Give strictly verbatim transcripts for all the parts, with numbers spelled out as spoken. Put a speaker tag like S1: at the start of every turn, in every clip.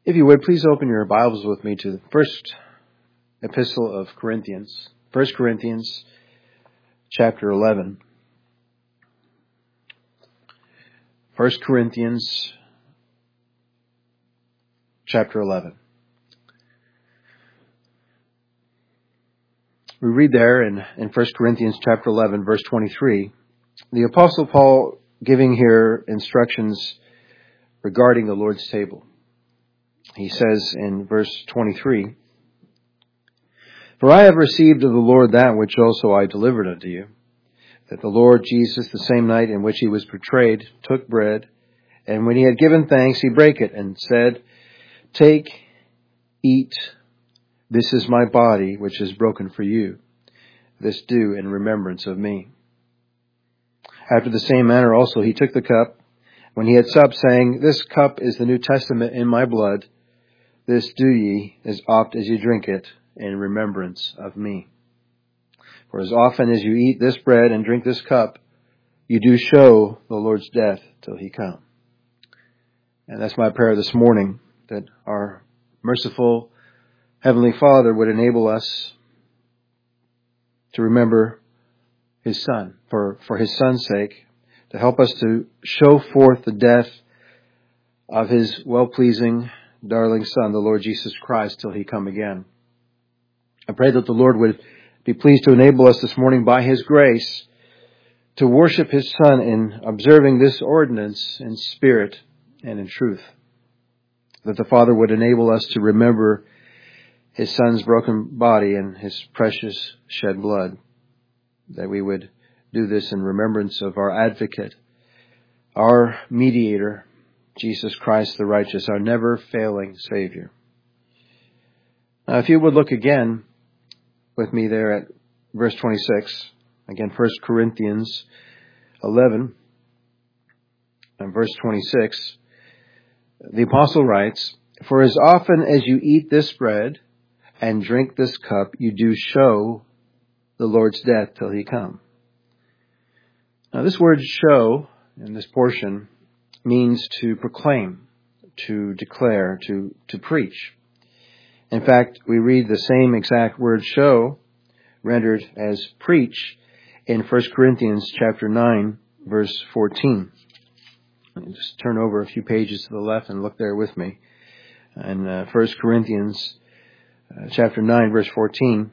S1: If you would, please open your Bibles with me to the first epistle of Corinthians, First Corinthians chapter eleven. First Corinthians chapter eleven. We read there in, in First Corinthians chapter eleven, verse twenty-three, the Apostle Paul giving here instructions regarding the Lord's table. He says in verse twenty-three, "For I have received of the Lord that which also I delivered unto you, that the Lord Jesus, the same night in which he was betrayed, took bread, and when he had given thanks, he brake it, and said, Take, eat, this is my body, which is broken for you. This do in remembrance of me. After the same manner also he took the cup, when he had supped, saying, This cup is the New Testament in my blood. This do ye, as oft as ye drink it, in remembrance of me. For as often as you eat this bread and drink this cup, you do show the Lord's death till he come." And that's my prayer this morning, that our merciful Heavenly Father would enable us to remember his Son, for, for his Son's sake, to help us to show forth the death of his well-pleasing, darling Son, the Lord Jesus Christ, till he come again. I pray that the Lord would be pleased to enable us this morning by his grace to worship his Son in observing this ordinance in spirit and in truth. That the Father would enable us to remember his Son's broken body and his precious shed blood. That we would do this in remembrance of our advocate, our mediator, Jesus Christ the righteous, our never-failing Savior. Now, if you would look again with me there at verse twenty-six, again, First Corinthians eleven, and verse twenty-six, the apostle writes, "For as often as you eat this bread and drink this cup, you do show the Lord's death till he come." Now, this word "show" in this portion means to proclaim, to declare, to, to preach. In fact, we read the same exact word "show" rendered as "preach" in First Corinthians chapter nine, verse fourteen. Just turn over a few pages to the left and look there with me. In uh, First Corinthians uh, chapter nine, verse fourteen,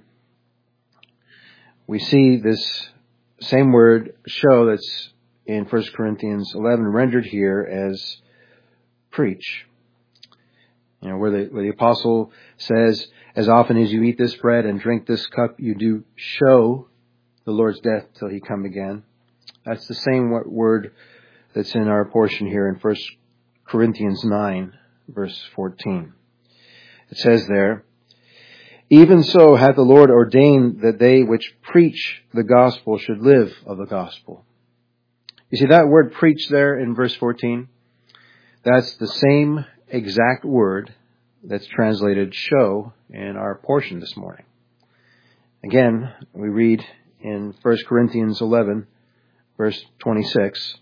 S1: we see this same word "show" that's in First Corinthians eleven rendered here as "preach." You know, where the, where the apostle says, "As often as you eat this bread and drink this cup, you do show the Lord's death till he come again." That's the same word that's in our portion here in First Corinthians nine, verse fourteen. It says there, "Even so hath the Lord ordained that they which preach the gospel should live of the gospel." You see that word "preach" there in verse fourteen? That's the same exact word that's translated "show" in our portion this morning. Again, we read in First Corinthians eleven, verse twenty-six,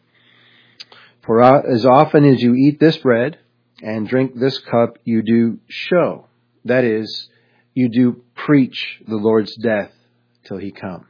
S1: "For as often as you eat this bread and drink this cup, you do show," that is, you do preach the Lord's death till he come.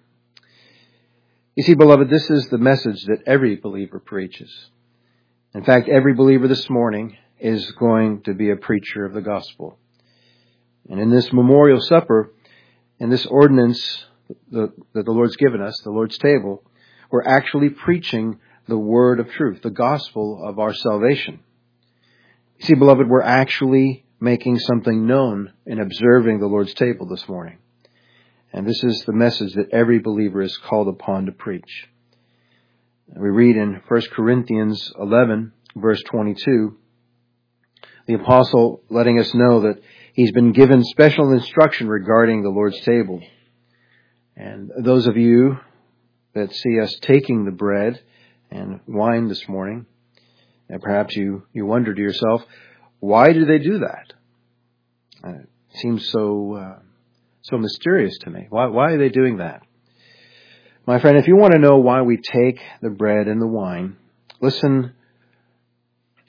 S1: You see, beloved, this is the message that every believer preaches. In fact, every believer this morning is going to be a preacher of the gospel. And in this memorial supper, in this ordinance that the Lord's given us, the Lord's table, we're actually preaching the word of truth, the gospel of our salvation. You see, beloved, we're actually making something known in observing the Lord's table this morning. And this is the message that every believer is called upon to preach. We read in First Corinthians eleven, verse twenty-two, the apostle letting us know that he's been given special instruction regarding the Lord's table. And those of you that see us taking the bread and wine this morning, and perhaps you, you wonder to yourself, why do they do that? Uh, it seems so uh, so mysterious to me. Why, why are they doing that? My friend, if you want to know why we take the bread and the wine, listen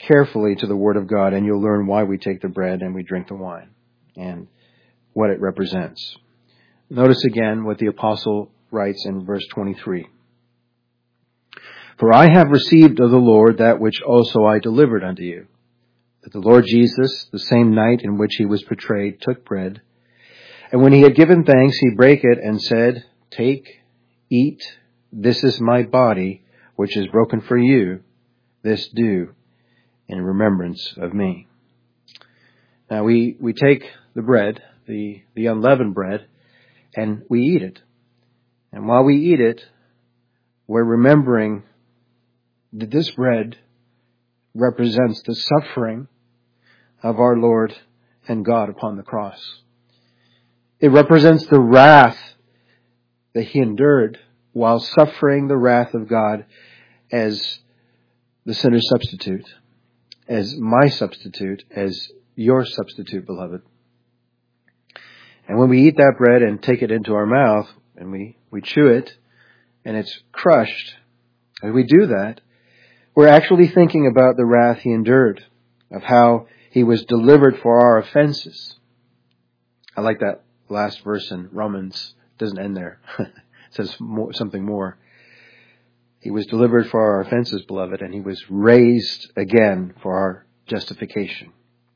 S1: carefully to the Word of God, and you'll learn why we take the bread and we drink the wine and what it represents. Notice again what the apostle writes in verse twenty-three. For I have received of the Lord that which also I delivered unto you, that the Lord Jesus, the same night in which he was betrayed, took bread, and when he had given thanks, he brake it and said, Take, eat, this is my body, which is broken for you. This do in remembrance of me. Now we, we take the bread, the, the unleavened bread, and we eat it. And while we eat it, we're remembering that this bread represents the suffering of our Lord and God upon the cross. It represents the wrath that he endured while suffering the wrath of God as the sinner's substitute, as my substitute, as your substitute, beloved. And when we eat that bread and take it into our mouth, and we, we chew it, and it's crushed, as we do that, we're actually thinking about the wrath he endured, of how he was delivered for our offenses. I like that last verse in Romans. It doesn't end there. It says more, something more. He was delivered for our offenses, beloved, and he was raised again for our justification.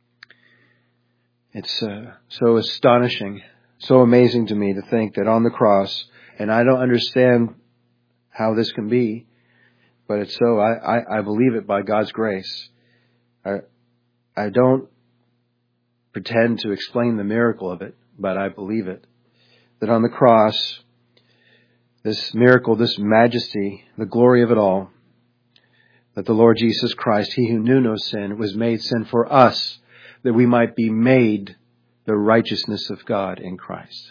S1: It's uh, so astonishing, so amazing to me to think that on the cross, and I don't understand how this can be, but it's so, I, I, I believe it by God's grace. I, I don't pretend to explain the miracle of it, but I believe it. That on the cross, this miracle, this majesty, the glory of it all, that the Lord Jesus Christ, he who knew no sin, was made sin for us, that we might be made the righteousness of God in Christ.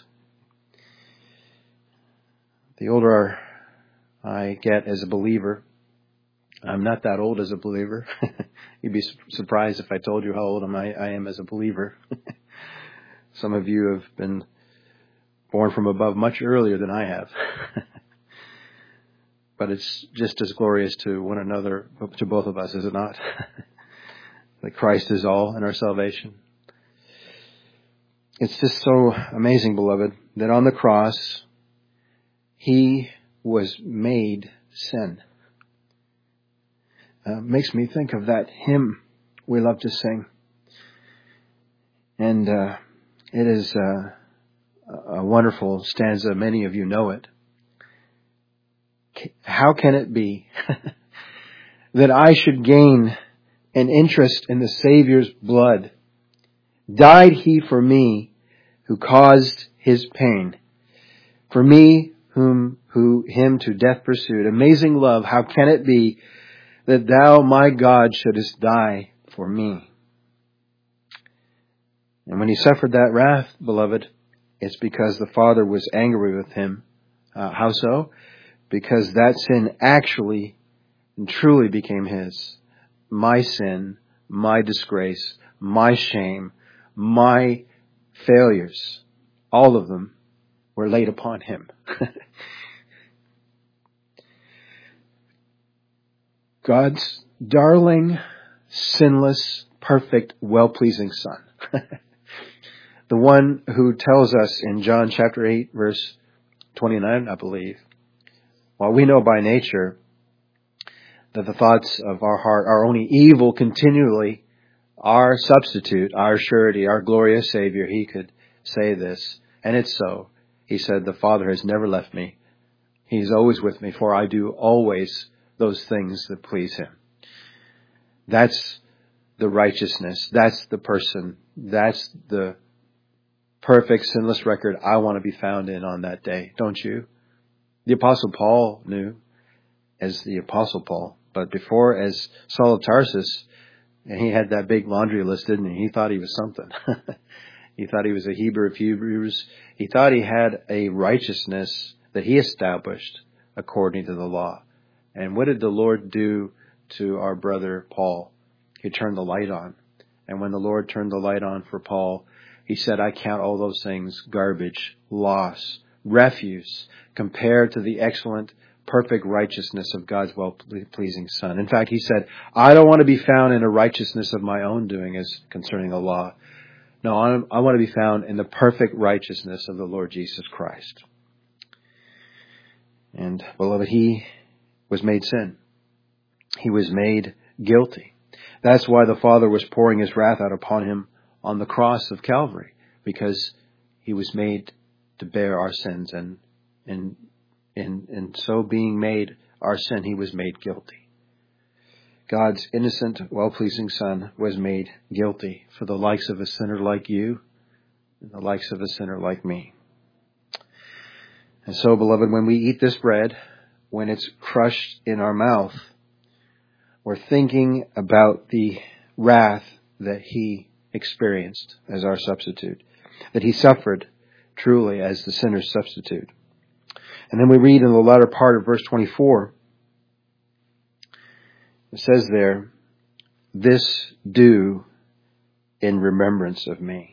S1: The older I get as a believer, I'm not that old as a believer. You'd be surprised if I told you how old I, I am as a believer. Some of you have been born from above much earlier than I have. But it's just as glorious to one another, to both of us, is it not? That Christ is all in our salvation. It's just so amazing, beloved, that on the cross, he was made sin. Uh, makes me think of that hymn we love to sing. And uh, it is uh, a wonderful stanza. Many of you know it. How can it be that I should gain an interest in the Savior's blood? Died he for me who caused his pain, for me whom who him to death pursued. Amazing love, how can it be that thou, my God, shouldest die for me? And when he suffered that wrath, beloved, it's because the Father was angry with him. Uh, how so? Because that sin actually and truly became his. My sin, my disgrace, my shame, my failures, all of them were laid upon him. God's darling, sinless, perfect, well-pleasing Son. The one who tells us in John chapter eight, verse twenty-nine, I believe, while we know by nature that the thoughts of our heart are only evil continually, our substitute, our surety, our glorious Savior, he could say this. And it's so. He said, the Father has never left me. He's always with me, for I do always those things that please him. That's the righteousness. That's the person. That's the perfect, sinless record I want to be found in on that day. Don't you? The Apostle Paul knew as the Apostle Paul, but before as Saul of Tarsus, and he had that big laundry list, didn't he? He thought he was something. He thought he was a Hebrew of Hebrews. He thought he had a righteousness that he established according to the law. And what did the Lord do to our brother Paul? He turned the light on. And when the Lord turned the light on for Paul, he said, I count all those things garbage, loss, refuse, compared to the excellent perfect righteousness of God's well-pleasing Son. In fact, he said, I don't want to be found in a righteousness of my own doing as concerning the law. No, I want to be found in the perfect righteousness of the Lord Jesus Christ. And, beloved, he was made sin. He was made guilty. That's why the Father was pouring his wrath out upon him on the cross of Calvary, because he was made to bear our sins, and in in in so being made our sin, he was made guilty. God's innocent, well-pleasing Son was made guilty for the likes of a sinner like you and the likes of a sinner like me. And so, beloved, when we eat this bread, when it's crushed in our mouth, we're thinking about the wrath that he experienced as our substitute, that he suffered truly as the sinner's substitute. And then we read in the latter part of verse twenty-four, it says there, this do in remembrance of me.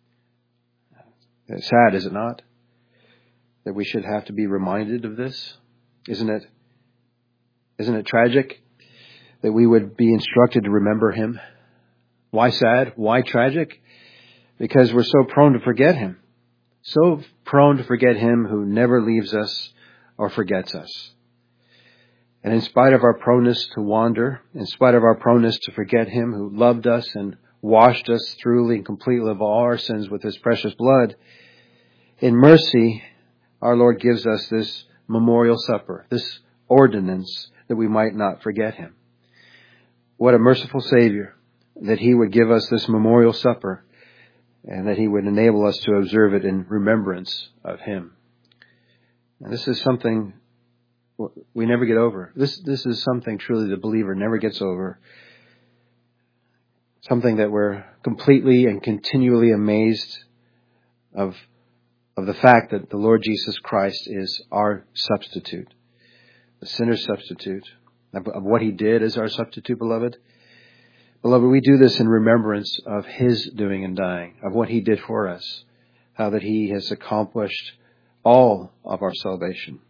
S1: It's sad, is it not? That we should have to be reminded of this. Isn't it? Isn't it tragic that we would be instructed to remember him? Why sad? Why tragic? Because we're so prone to forget him. So prone to forget him who never leaves us or forgets us. And in spite of our proneness to wander, in spite of our proneness to forget him who loved us and washed us thoroughly and completely of all our sins with his precious blood, in mercy, our Lord gives us this memorial supper, this ordinance that we might not forget him. What a merciful Savior, that he would give us this memorial supper and that he would enable us to observe it in remembrance of him. And this is something we never get over. This this is something truly the believer never gets over. Something that we're completely and continually amazed of, of the fact that the Lord Jesus Christ is our substitute, the sinner's substitute, of, of what he did as our substitute, beloved. Beloved, we do this in remembrance of his doing and dying, of what he did for us, how that he has accomplished all of our salvation.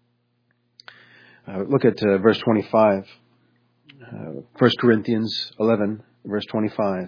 S1: Uh, look at uh, verse twenty-five, uh, First Corinthians eleven, verse twenty-five.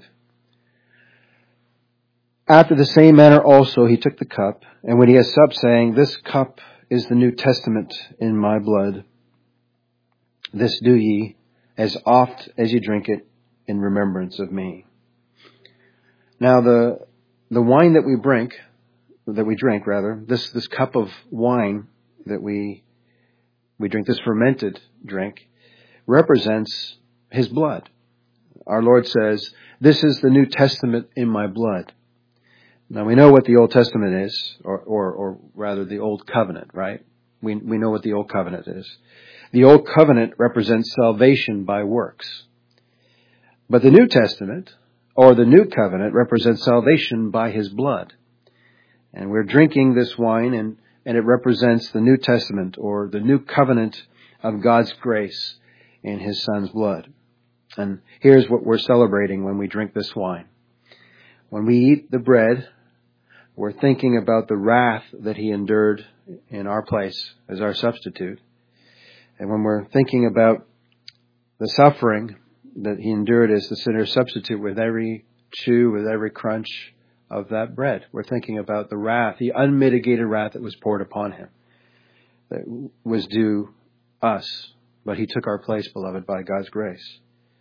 S1: After the same manner also he took the cup, and when he had supped, saying, this cup is the New Testament in my blood. This do ye, as oft as ye drink it, in remembrance of me. Now the the wine that we drink, that we drink rather, this this cup of wine that we we drink, this fermented drink, represents his blood. Our Lord says, this is the New Testament in my blood. Now we know what the Old Testament is, or or, or rather the Old Covenant, right? We we know what the Old Covenant is. The Old Covenant represents salvation by works. But the New Testament, or the New Covenant, represents salvation by his blood. And we're drinking this wine, and, and it represents the New Testament, or the New Covenant of God's grace in his Son's blood. And here's what we're celebrating when we drink this wine. When we eat the bread, we're thinking about the wrath that he endured in our place as our substitute. And when we're thinking about the suffering that he endured as the sinner's substitute, with every chew, with every crunch of that bread, we're thinking about the wrath, the unmitigated wrath that was poured upon him, that was due us. But he took our place, beloved, by God's grace.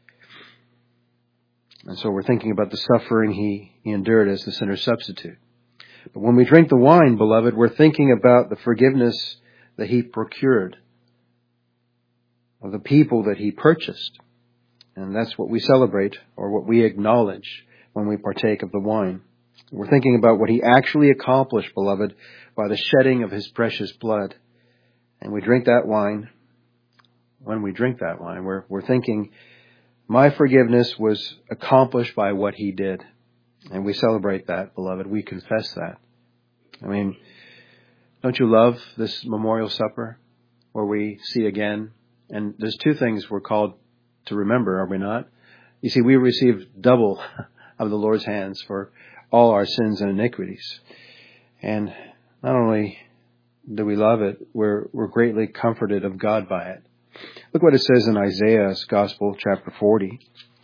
S1: And so we're thinking about the suffering he, he endured as the sinner's substitute. But when we drink the wine, beloved, we're thinking about the forgiveness that he procured, of the people that he purchased. And that's what we celebrate, or what we acknowledge when we partake of the wine. We're thinking about what he actually accomplished, beloved, by the shedding of his precious blood. And we drink that wine. When we drink that wine, we're, we're thinking, my forgiveness was accomplished by what he did. And we celebrate that, beloved. We confess that. I mean, don't you love this memorial supper where we see again? And there's two things we're called to remember, are we not? You see, we receive double of the Lord's hands for all our sins and iniquities. And not only do we love it, we're, we're greatly comforted of God by it. Look what it says in Isaiah's Gospel, chapter forty.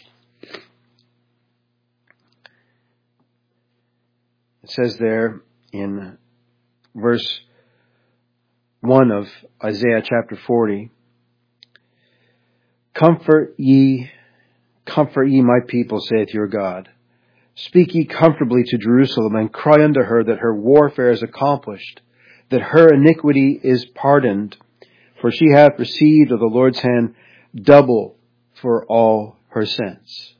S1: It says there in verse one of Isaiah chapter forty, Comfort ye, comfort ye my people, saith your God. Speak ye comfortably to Jerusalem, and cry unto her that her warfare is accomplished, that her iniquity is pardoned, for she hath received of the Lord's hand double for all her sins.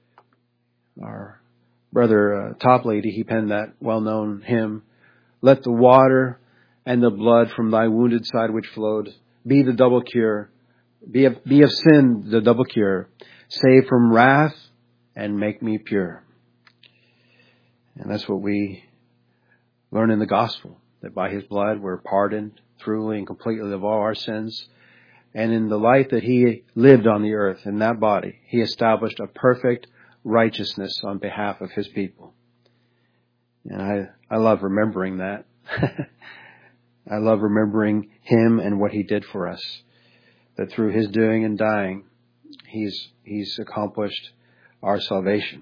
S1: Our brother uh, Toplady, he penned that well-known hymn, Let the water and the blood from thy wounded side which flowed be the double cure, be of, be of sin the double cure, save from wrath and make me pure. And that's what we learn in the gospel, that by his blood we're pardoned truly and completely of all our sins. And in the life that he lived on the earth, in that body, he established a perfect righteousness on behalf of his people. And I, I love remembering that. I love remembering him and what he did for us. That through his doing and dying, he's, he's accomplished our salvation.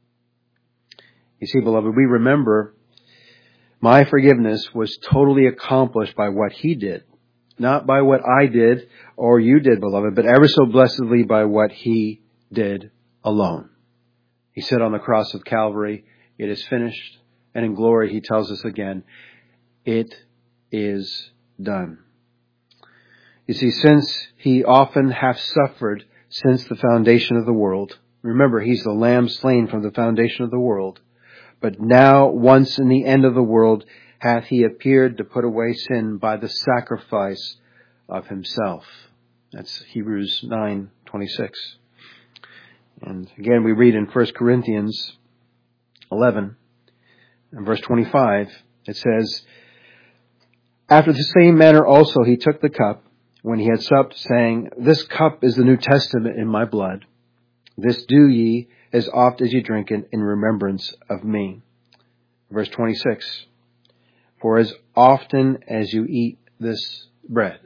S1: You see, beloved, we remember my forgiveness was totally accomplished by what he did. Not by what I did or you did, beloved, but ever so blessedly by what he did alone. He said on the cross of Calvary, it is finished. And in glory, he tells us again, it is done. You see, since he often hath suffered since the foundation of the world, remember, he's the lamb slain from the foundation of the world, but now, once in the end of the world, hath he appeared to put away sin by the sacrifice of himself. That's Hebrews nine twenty-six. And again, we read in First Corinthians eleven, and verse twenty-five, it says, After the same manner also he took the cup, when he had supped, saying, This cup is the New Testament in my blood. This do ye as oft as ye drink it in remembrance of me. Verse twenty-six, For as often as you eat this bread.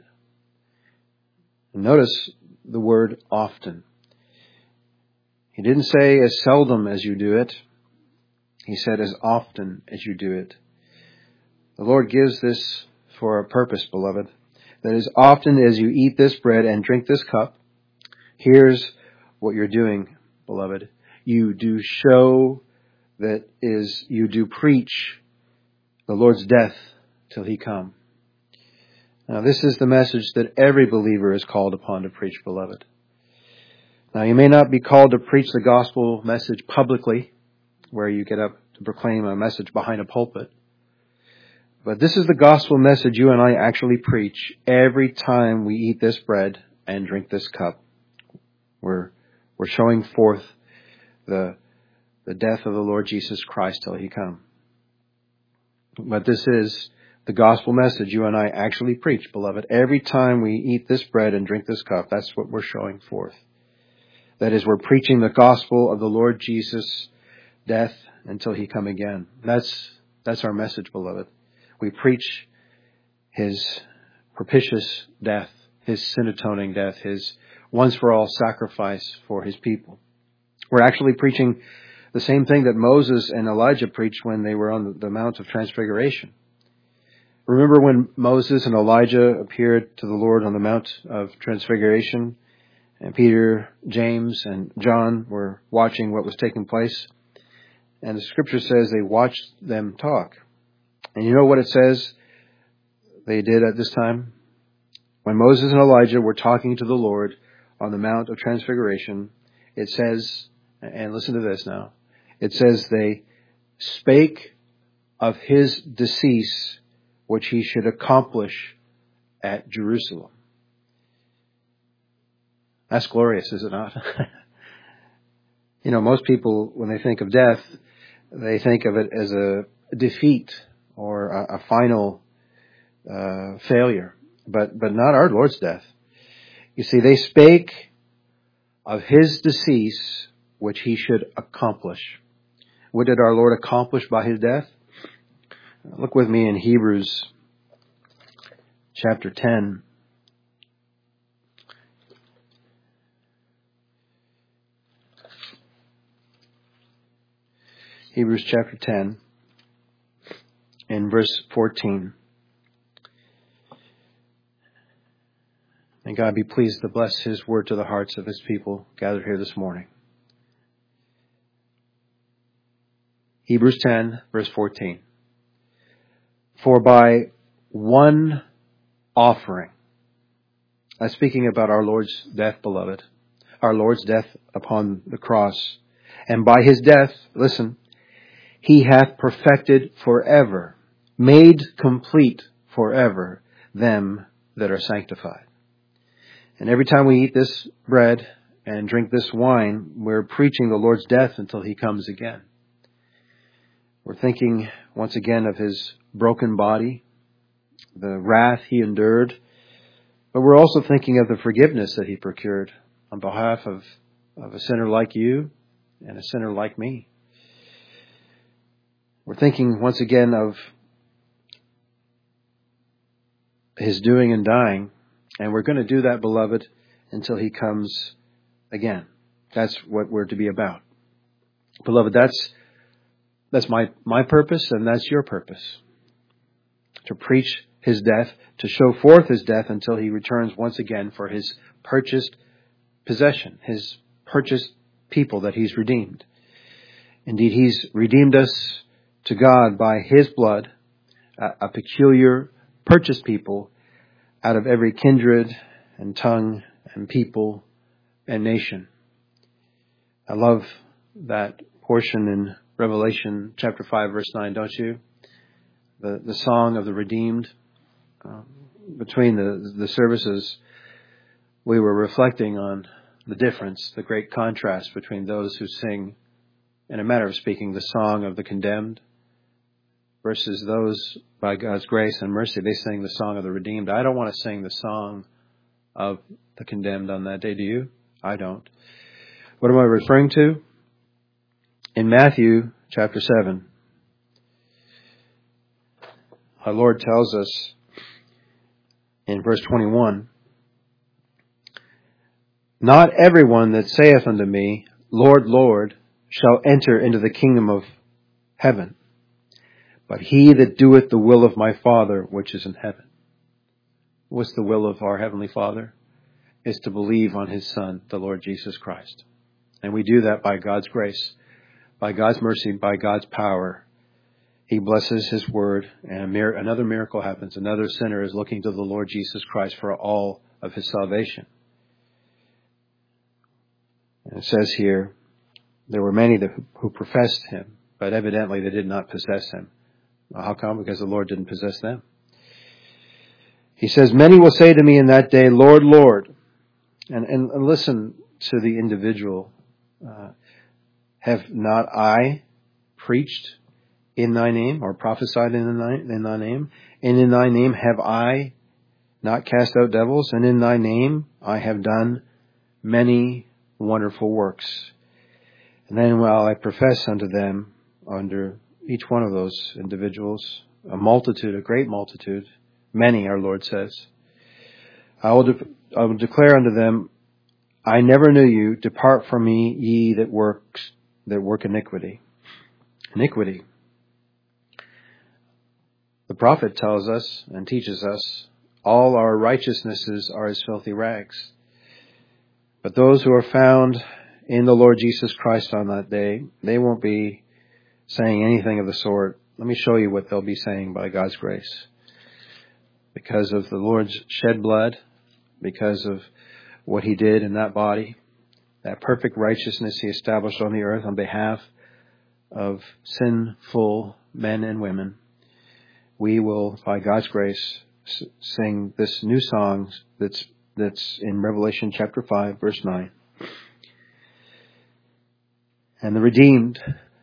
S1: Notice the word often. He didn't say as seldom as you do it. He said as often as you do it. The Lord gives this for a purpose, beloved. That as often as you eat this bread and drink this cup, here's what you're doing, beloved. You do show that is, you do preach the Lord's death till he come. Now, this is the message that every believer is called upon to preach, beloved. Now, you may not be called to preach the gospel message publicly, where you get up to proclaim a message behind a pulpit. But this is the gospel message you and I actually preach every time we eat this bread and drink this cup. We're, we're showing forth the, the death of the Lord Jesus Christ till he come. But this is the gospel message you and I actually preach, beloved. Every time we eat this bread and drink this cup, that's what we're showing forth. That is, we're preaching the gospel of the Lord Jesus' death until he come again. That's, that's our message, beloved. We preach his propitious death, his sin-atoning death, his once-for-all sacrifice for his people. We're actually preaching the same thing that Moses and Elijah preached when they were on the Mount of Transfiguration. Remember when Moses and Elijah appeared to the Lord on the Mount of Transfiguration, and Peter, James, and John were watching what was taking place? And the scripture says they watched them talk. And you know what it says they did at this time? When Moses and Elijah were talking to the Lord on the Mount of Transfiguration, it says, and listen to this now, it says they spake of his decease, which he should accomplish at Jerusalem. That's glorious, is it not? You know, most people, when they think of death, they think of it as a defeat or a, a final uh, failure, but but not our Lord's death. You see, they spake of his decease, which he should accomplish. What did our Lord accomplish by his death? Look with me in Hebrews chapter ten. Hebrews chapter ten, in verse fourteen. May God be pleased to bless His word to the hearts of His people gathered here this morning. Hebrews ten, verse fourteen. For by one offering, I'm speaking about our Lord's death, beloved, our Lord's death upon the cross, and by His death, listen, He hath perfected forever, made complete forever, them that are sanctified. And every time we eat this bread and drink this wine, we're preaching the Lord's death until He comes again. We're thinking once again of His broken body, the wrath He endured, but we're also thinking of the forgiveness that He procured on behalf of, of a sinner like you and a sinner like me. We're thinking once again of His doing and dying, and we're going to do that, beloved, until He comes again. That's what we're to be about. Beloved, that's that's my, my purpose, and that's your purpose. To preach His death, to show forth His death until He returns once again for His purchased possession, His purchased people that He's redeemed. Indeed, He's redeemed us to God by His blood, a, a peculiar purchased people out of every kindred and tongue and people and nation. I love that portion in Revelation chapter five, verse nine, don't you? The the song of the redeemed. Uh, between the, the services, we were reflecting on the difference, the great contrast between those who sing, in a manner of speaking, the song of the condemned, versus those, by God's grace and mercy, they sing the song of the redeemed. I don't want to sing the song of the condemned on that day, do you? I don't. What am I referring to? In Matthew chapter seven, our Lord tells us in verse twenty-one, not everyone that saith unto me, Lord, Lord, shall enter into the kingdom of heaven, but he that doeth the will of my Father which is in heaven. What's the will of our Heavenly Father? Is to believe on His Son, the Lord Jesus Christ. And we do that by God's grace, by God's mercy, by God's power. He blesses His word, and a mir- another miracle happens. Another sinner is looking to the Lord Jesus Christ for all of his salvation. And it says here, there were many that, who professed Him, but evidently they did not possess Him. Well, how come? Because the Lord didn't possess them. He says, many will say to me in that day, Lord, Lord. And, and, and listen to the individual. Uh, have not I preached in Thy name, or prophesied in Thy, in Thy name? And in Thy name have I not cast out devils? And in Thy name I have done many wonderful works. And then while I profess unto them, under each one of those individuals, a multitude, a great multitude, many, our Lord says, I will, de- I will declare unto them, I never knew you. Depart from me, ye that works that work iniquity. Iniquity. The prophet tells us and teaches us, all our righteousnesses are as filthy rags. But those who are found in the Lord Jesus Christ on that day, they won't be saying anything of the sort. Let me show you what they'll be saying by God's grace. Because of the Lord's shed blood, because of what He did in that body, that perfect righteousness He established on the earth on behalf of sinful men and women, we will, by God's grace, sing this new song that's that's in Revelation chapter five, verse nine. And the redeemed,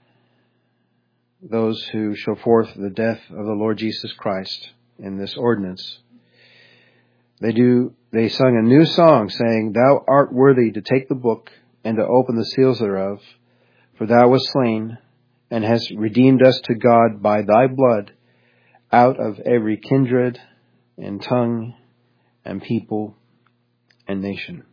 S1: those who show forth the death of the Lord Jesus Christ in this ordinance, they do. They sung a new song, saying, Thou art worthy to take the book and to open the seals thereof, for Thou wast slain, and hast redeemed us to God by Thy blood out of every kindred and tongue and people and nation,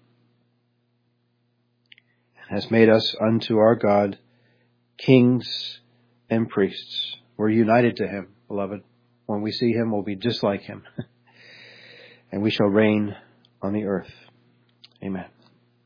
S1: and has made us unto our God kings and priests. We're united to him, beloved. When we see him, we'll be just like him. And we shall reign on the earth. Amen.